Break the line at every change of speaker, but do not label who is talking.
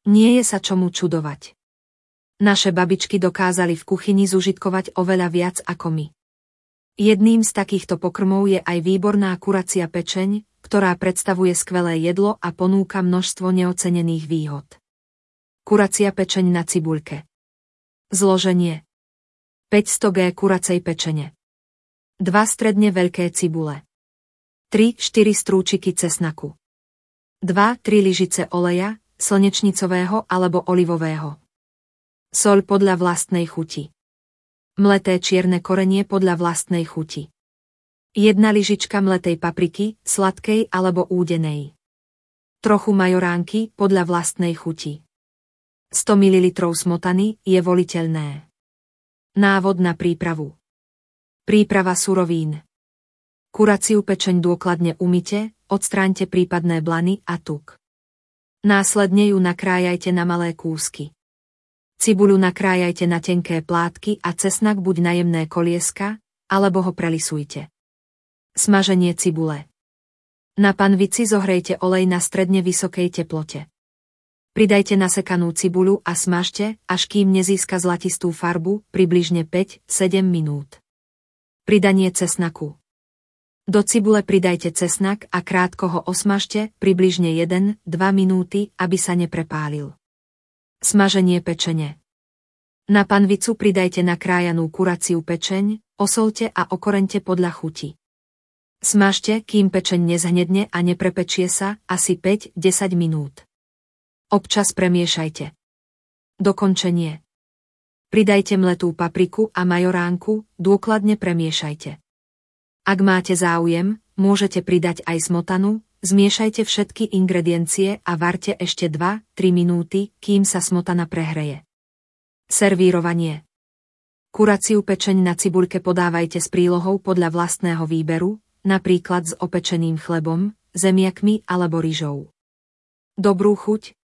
Nie je sa čomu čudovať. Naše babičky dokázali v kuchyni zužitkovať oveľa viac ako my. Jedným z takýchto pokrmov je aj výborná kuracia pečeň, ktorá predstavuje skvelé jedlo a ponúka množstvo neocenených výhod. Kuracia pečeň na cibuľke. Zloženie. 500 g kuracej pečene. 2 stredne veľké cibule. 3-4 strúčiky cesnaku. 2-3 lyžice oleja, slnečnicového alebo olivového. Soľ podľa vlastnej chuti. Mleté čierne korenie podľa vlastnej chuti. 1 lyžička mletej papriky, sladkej alebo údenej. Trochu majoránky podľa vlastnej chuti. 100 ml smotany je voliteľné. Návod na prípravu. Príprava surovín. Kuraciu pečeň dôkladne umyte, odstráňte prípadné blany a tuk. Následne ju nakrájajte na malé kúsky. Cibuľu nakrájajte na tenké plátky a cesnak buď na jemné kolieska, alebo ho prelisujte. Smaženie cibule. Na panvici zohrejte olej na stredne vysokej teplote. Pridajte nasekanú cibuľu a smažte, až kým nezíska zlatistú farbu, približne 5-7 minút. Pridanie cesnaku. Do cibule pridajte cesnak a krátko ho osmažte, približne 1-2 minúty, aby sa neprepálil. Smaženie pečene. Na panvicu pridajte nakrájanú kuraciu pečeň, osoľte a okoreňte podľa chuti. Smažte, kým pečeň nezhnedne a neprepečie sa, asi 5-10 minút. Občas premiešajte. Dokončenie. Pridajte mletú papriku a majoránku, dôkladne premiešajte. Ak máte záujem, môžete pridať aj smotanu, zmiešajte všetky ingrediencie a varte ešte 2-3 minúty, kým sa smotana prehreje. Servírovanie. Kuraciu pečeň na cibuľke podávajte s prílohou podľa vlastného výberu, napríklad s opečeným chlebom, zemiakmi alebo ryžou. Dobrú chuť,